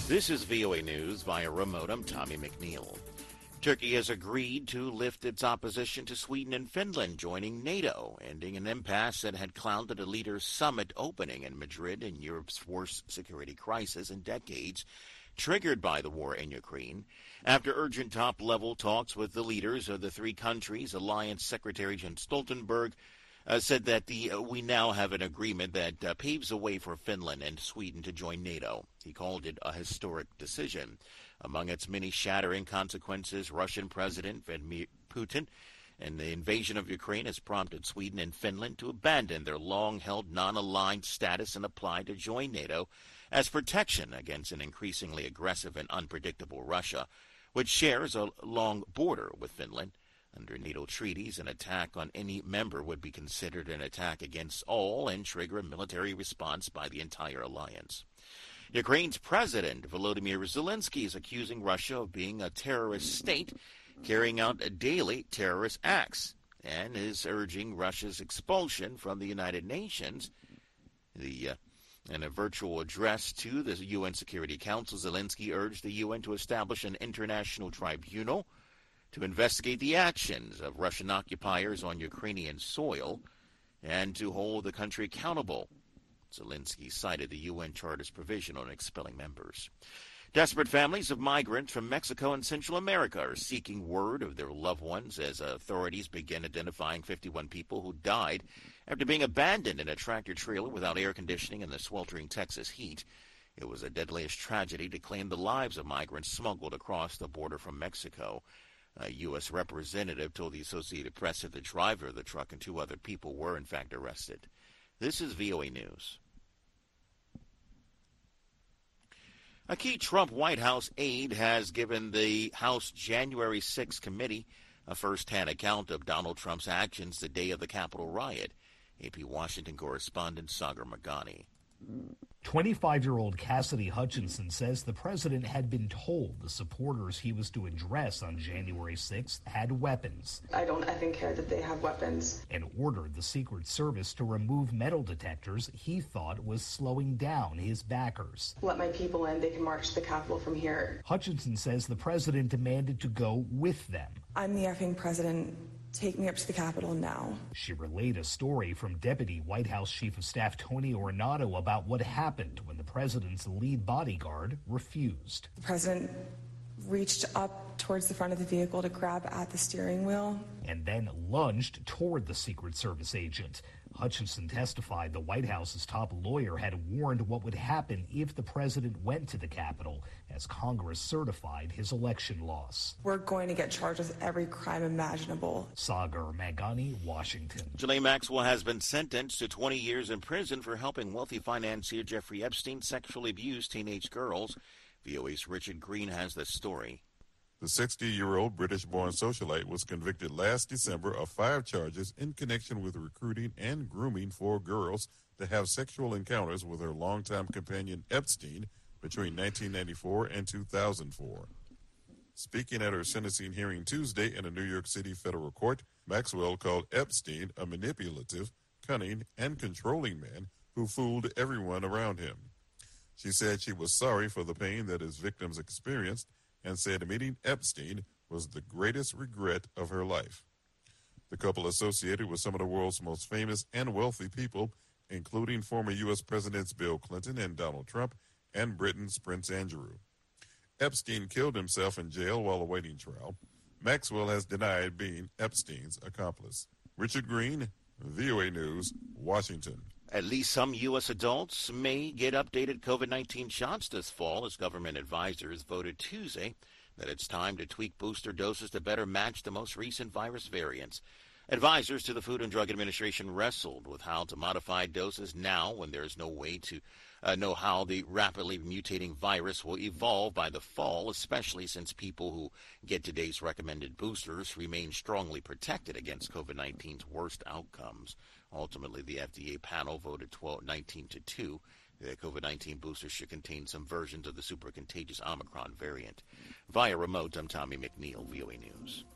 This is VOA News via remote. I'm Tommy McNeil. Turkey has agreed to lift its opposition to Sweden and Finland joining NATO, ending an impasse that had clouded a leaders' summit opening in Madrid in Europe's worst security crisis in decades, triggered by the war in Ukraine. After urgent top-level talks with the leaders of the three countries, Alliance Secretary Jens Stoltenberg said that we now have an agreement that paves the way for Finland and Sweden to join NATO. He called it a historic decision. Among its many shattering consequences, Russian President Vladimir Putin and the invasion of Ukraine has prompted Sweden and Finland to abandon their long-held non-aligned status and apply to join NATO as protection against an increasingly aggressive and unpredictable Russia, which shares a long border with Finland. Under NATO treaties, an attack on any member would be considered an attack against all and trigger a military response by the entire alliance. Ukraine's President Volodymyr Zelensky is accusing Russia of being a terrorist state, carrying out daily terrorist acts, and is urging Russia's expulsion from the United Nations. In a virtual address to the UN Security Council, Zelensky urged the UN to establish an international tribunal to investigate the actions of Russian occupiers on Ukrainian soil and to hold the country accountable. Zelensky cited the UN Charter's provision on expelling members. Desperate families of migrants from Mexico and Central America are seeking word of their loved ones as authorities begin identifying 51 people who died after being abandoned in a tractor-trailer without air conditioning in the sweltering Texas heat. It was the deadliest tragedy to claim the lives of migrants smuggled across the border from Mexico. A U.S. representative told the Associated Press that the driver of the truck and two other people were, in fact, arrested. This is VOA News. A key Trump White House aide has given the House January 6 committee a first-hand account of Donald Trump's actions the day of the Capitol riot. AP Washington correspondent Sagar Magani. 25-year-old Cassidy Hutchinson says the president had been told the supporters he was to address on January 6th had weapons. I think care that they have weapons. And ordered the Secret Service to remove metal detectors he thought was slowing down his backers. Let my people in. They can march to the Capitol from here. Hutchinson says the president demanded to go with them. I'm the effing president. Take me up to the Capitol now. She relayed a story from Deputy White House Chief of Staff Tony Ornato about what happened when the president's lead bodyguard refused. The president reached up towards the front of the vehicle to grab at the steering wheel. And then lunged toward the Secret Service agent. Hutchinson testified the White House's top lawyer had warned what would happen if the president went to the Capitol as Congress certified his election loss. We're going to get charged with every crime imaginable. Sagar Magani, Washington. Ghislaine Maxwell has been sentenced to 20 years in prison for helping wealthy financier Jeffrey Epstein sexually abuse teenage girls. VOA's Richard Green has this story. The 60-year-old British-born socialite was convicted last December of 5 charges in connection with recruiting and grooming 4 girls to have sexual encounters with her longtime companion Epstein between 1994 and 2004. Speaking at her sentencing hearing Tuesday in a New York City federal court, Maxwell called Epstein a manipulative, cunning, and controlling man who fooled everyone around him. She said she was sorry for the pain that his victims experienced and said meeting Epstein was the greatest regret of her life. The couple associated with some of the world's most famous and wealthy people, including former U.S. Presidents Bill Clinton and Donald Trump, and Britain's Prince Andrew. Epstein killed himself in jail while awaiting trial. Maxwell has denied being Epstein's accomplice. Richard Green, VOA News, Washington. At least some U.S. adults may get updated COVID-19 shots this fall as government advisors voted Tuesday that it's time to tweak booster doses to better match the most recent virus variants. Advisors to the Food and Drug Administration wrestled with how to modify doses now when there is no way to know how the rapidly mutating virus will evolve by the fall, especially since people who get today's recommended boosters remain strongly protected against COVID-19's worst outcomes. Ultimately, the FDA panel voted 19-2. The COVID-19 booster should contain some versions of the super contagious Omicron variant. Via remote, I'm Tommy McNeil, VOA News.